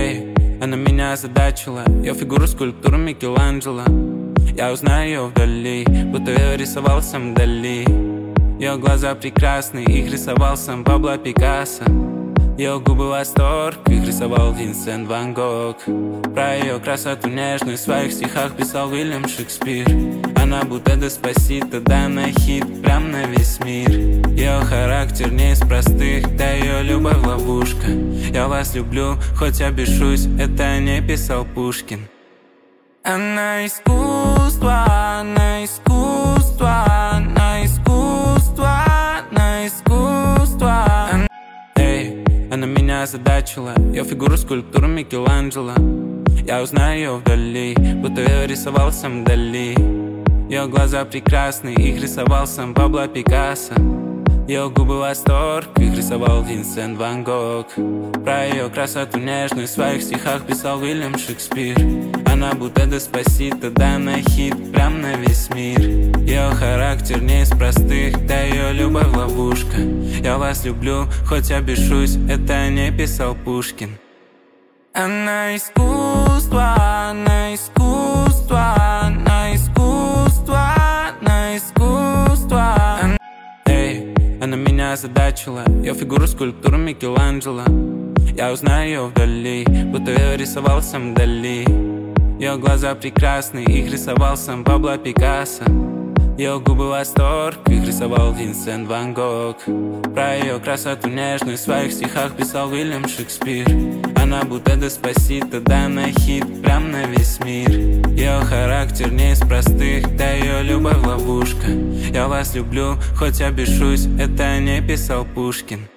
Эй, она меня озадачила, ее фигуру скульптуру Микеланджело. Я узнаю ее вдали, будто я рисовал сам Дали. Ее глаза прекрасны, их рисовал сам Пабло Пикассо. Ее губы восторг, их рисовал Винсент Ван Гог. Про ее красоту нежную в своих стихах писал Уильям Шекспир. Она будто Деспасито, да она хит прям на весь мир. Ее характер не из простых, да ее любовь ловушка. Я вас люблю, хоть я бешусь, это не писал Пушкин. Она искусство, она искусство, она искусство, она искусство. Эй, она меня озадачила, ее фигуру скульптуру Микеланджело. Я узнаю ее вдали, будто я рисовал сам Дали. Ее глаза прекрасны, их рисовал сам Пабло Пикассо. Ее губы восторг, их рисовал Винсент Ван Гог. Про ее красоту нежную в своих стихах писал Уильям Шекспир. Она будто Деспасито, да она хит прям на весь мир. Ее характер не из простых, да ее любовь ловушка. Я вас люблю, хоть я бешусь, это не писал Пушкин. Она искусство, она искусство, она искусство, она искусство. Эй, она меня озадачила, ее фигуру скульптуру Микеланджело. Я узнаю ее вдали, будто я рисовал сам Дали. Ее глаза прекрасны, их рисовал сам Пабло Пикассо. Ее губы восторг, их рисовал Винсент Ван Гог. Про ее красоту нежную в своих стихах писал Уильям Шекспир. Она будто Деспасито, да она хит прям на весь мир. Ее характер не из простых, да ее любовь ловушка. Я вас люблю, хоть я бешусь, это не писал Пушкин.